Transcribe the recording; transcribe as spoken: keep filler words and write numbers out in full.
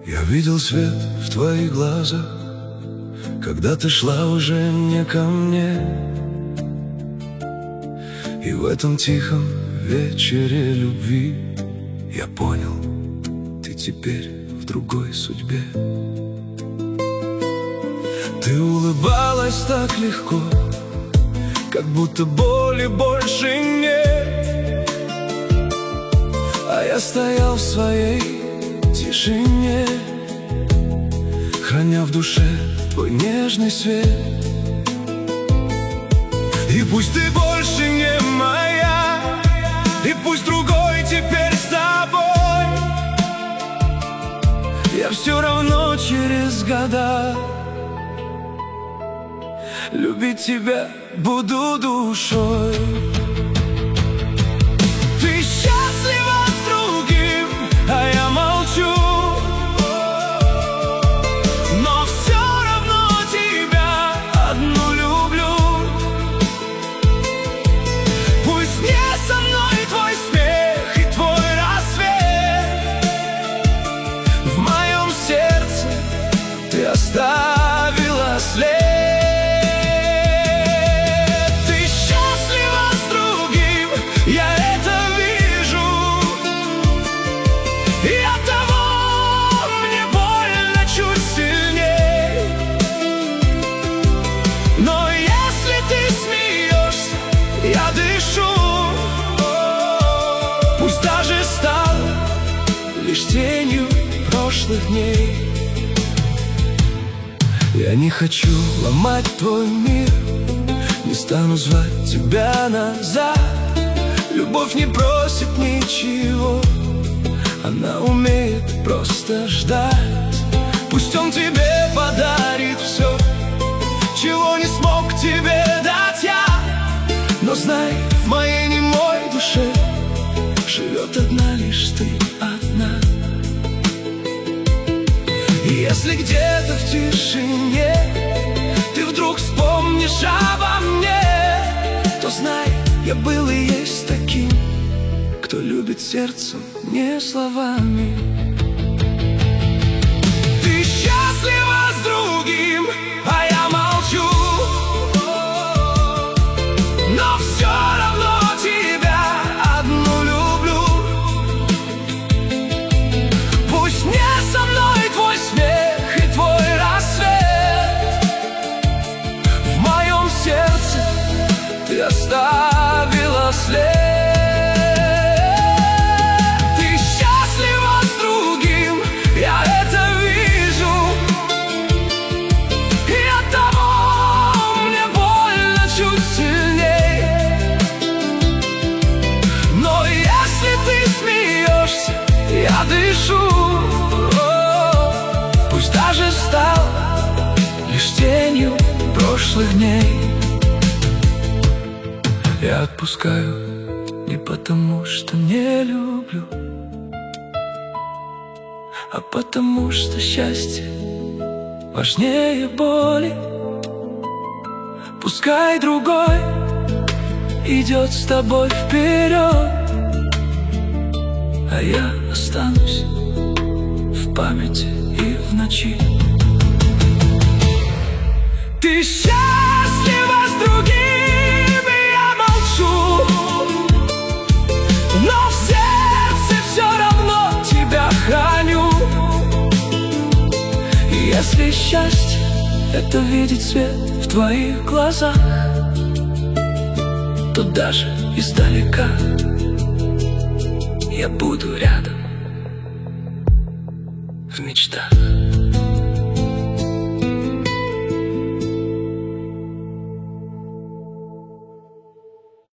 Я видел свет в твоих глазах, когда ты шла уже не ко мне. И в этом тихом вечере любви я понял, ты теперь в другой судьбе. Ты улыбалась так легко, как будто боли больше нет. А я стоял в своей тишине, храня в душе твой нежный свет. И пусть ты больше не моя, и пусть другой теперь с тобой, я все равно через года любить тебя буду душой. Ты счастлива с другим, а я молчу, но все равно тебя одну люблю. Пусть не со мной твой смех и твой рассвет, в моем сердце ты оставила след. Я дышу, пусть даже стал лишь тенью прошлых дней. Я не хочу ломать твой мир, не стану звать тебя назад. Любовь не просит ничего, она умеет просто ждать. Пусть он тебе подарит все, чего не смог тебе дать я. Но знай, в моей немой душе живет одна лишь ты одна. И если где-то в тишине ты вдруг вспомнишь обо мне, то знай, я был и есть таким, кто любит сердцем, не словами. Ты счастлива с другим, а я молчу, но все равно тебя одну люблю. Пусть не со мной твой смех и твой рассвет, в моем сердце ты оставила след. Ты счастлива с другим, я это вижу, и оттого мне больно чуть сильней. Но если ты смеешься, я дышу, пусть даже стал лишь тенью прошлых дней. Я отпускаю не потому, что не люблю, а потому что счастье важнее боли. Пускай другой идет с тобой вперед, а я останусь в памяти и в ночи. Ты счастлива с другим, и я молчу, но в сердце все равно тебя храню. И если счастье — это видеть свет в твоих глазах, то даже издалека я буду рядом в мечтах.